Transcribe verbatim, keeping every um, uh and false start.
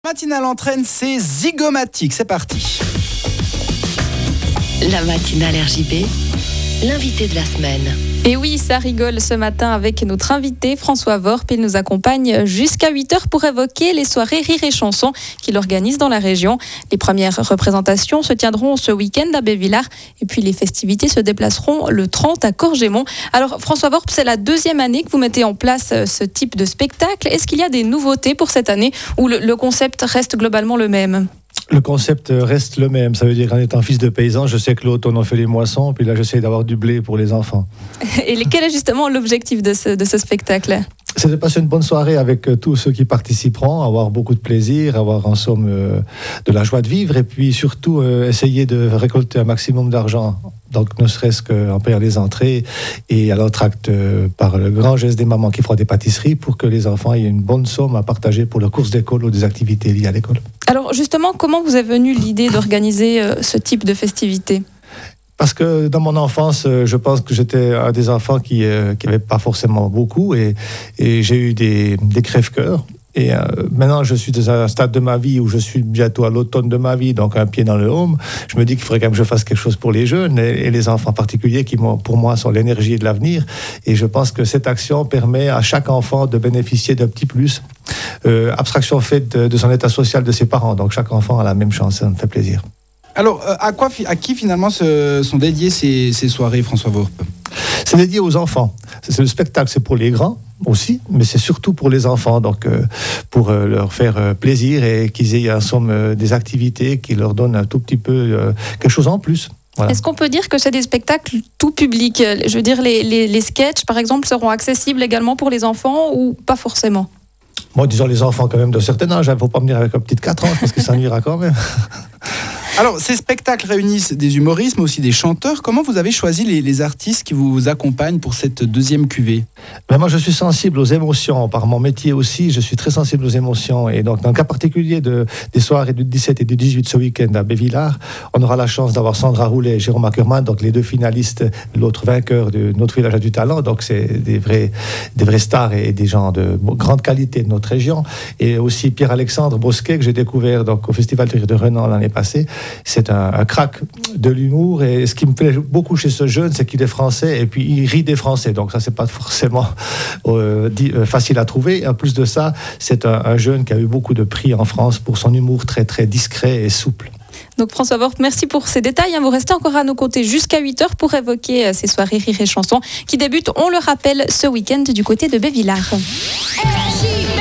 Matinale entraîne, c'est Zygomatic, c'est parti. La matinale R J B, l'invité de la semaine. Et oui, ça rigole ce matin avec notre invité François Worp. Il nous accompagne jusqu'à huit heures pour évoquer les soirées Rire et Chanson qu'il organise dans la région. Les premières représentations se tiendront ce week-end à Bévillars et puis les festivités se déplaceront le trente à Corgémont. Alors François Worp, c'est la deuxième année que vous mettez en place ce type de spectacle. Est-ce qu'il y a des nouveautés pour cette année ou le, le concept reste globalement le même ? Le concept reste le même. Ça veut dire qu'en étant fils de paysan, je sais que l'automne on fait les moissons, puis là j'essaie d'avoir du blé pour les enfants. Et quel est justement l'objectif de ce, de ce spectacle ? C'est de passer une bonne soirée avec tous ceux qui participeront, avoir beaucoup de plaisir, avoir en somme euh, de la joie de vivre, et puis surtout euh, essayer de récolter un maximum d'argent. Donc ne serait-ce qu'en payant les entrées et à l'entracte euh, par le grand geste des mamans qui feront des pâtisseries pour que les enfants aient une bonne somme à partager pour leurs courses d'école ou des activités liées à l'école. Alors justement, comment vous est venue l'idée d'organiser euh, ce type de festivités ? Parce que dans mon enfance, je pense que j'étais un des enfants qui n'avaient euh, pas forcément beaucoup et, et j'ai eu des, des crève-cœurs. Et euh, maintenant, je suis dans un stade de ma vie où je suis bientôt à l'automne de ma vie, donc un pied dans le home. Je me dis qu'il faudrait quand même que je fasse quelque chose pour les jeunes et, et les enfants en particulier qui, pour moi, sont l'énergie de l'avenir. Et je pense que cette action permet à chaque enfant de bénéficier d'un petit plus. Euh, abstraction faite de, de son état social de ses parents. Donc chaque enfant a la même chance, ça me fait plaisir. Alors, euh, à, quoi, à qui finalement se, sont dédiées ces, ces soirées, François Worp ? C'est dédié aux enfants. C'est, c'est le spectacle, c'est pour les grands aussi, mais c'est surtout pour les enfants, donc euh, pour euh, leur faire euh, plaisir et qu'ils aient en somme euh, des activités qui leur donnent un tout petit peu euh, quelque chose en plus. Voilà. Est-ce qu'on peut dire que c'est des spectacles tout public ? Je veux dire, les, les, les sketchs, par exemple, seront accessibles également pour les enfants ou pas forcément ? Moi, disons les enfants quand même d'un certain âge, il ne faut pas venir avec un petit de quatre ans, parce que ça nuira quand même. Alors, ces spectacles réunissent des humoristes, mais aussi des chanteurs. Comment vous avez choisi les, les artistes qui vous accompagnent pour cette deuxième cuvée ? Ben moi, je suis sensible aux émotions. Par mon métier aussi, je suis très sensible aux émotions. Et donc, dans le cas particulier de, des soirées du dix-sept et du dix-huit ce week-end à Bévillars, on aura la chance d'avoir Sandra Roulet et Jérôme Ackermann, donc les deux finalistes, l'autre vainqueur de notre village a du talent. Donc, c'est des vrais, des vrais stars et des gens de grande qualité de notre région. Et aussi Pierre-Alexandre Bosquet, que j'ai découvert donc, au Festival de Rire de Renan l'année passée. C'est un, un crack de l'humour et ce qui me plaît beaucoup chez ce jeune, c'est qu'il est français et puis il rit des Français. Donc ça, c'est pas forcément euh, dit, euh, facile à trouver. Et en plus de ça, c'est un, un jeune qui a eu beaucoup de prix en France pour son humour très très discret et souple. Donc François Worp, merci pour ces détails. Vous restez encore à nos côtés jusqu'à huit heures pour évoquer ces soirées Rire et Chanson qui débutent, on le rappelle, ce week-end du côté de Bévillars. R J B